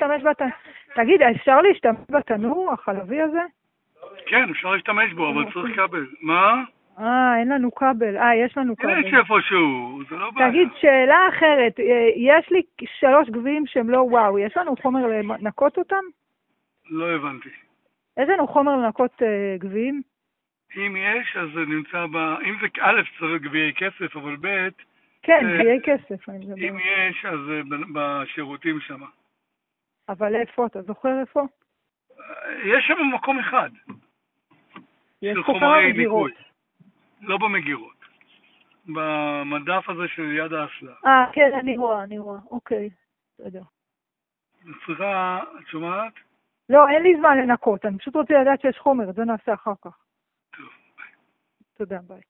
להשתמש בתנור? תגיד, אפשר להשתמש בתנור החלבי הזה? כן, אפשר להשתמש בו, אבל צריך כבל. מה? אין לנו כבל. יש לנו כבל. יש איפשהו, זה לא בעיה. תגיד, שאלה אחרת, יש לי 3 גביעים שהם לא וואו, יש לנו חומר לנקות אותם? לא הבנתי. יש לנו חומר לנקות גביעים? אם יש, אז זה נמצא אם זה א' צריך גביעי כסף, אבל ב' כן, גביעי כסף, אני מדבר. אם יש, אז בשירותים שם. אבל איפה? אתה זוכר איפה? יש שם מקום אחד. יש של פה כמה חומרי מגירות. ניקוי. לא במגירות. במדף הזה של יד האסלה. כן, אני רואה. אוקיי, בסדר. צריכה, את שומעת? לא, אין לי זמן לנקות, אני פשוט רוצה לדעת שיש חומר, את זה נעשה אחר כך. טוב, ביי. תודה, ביי.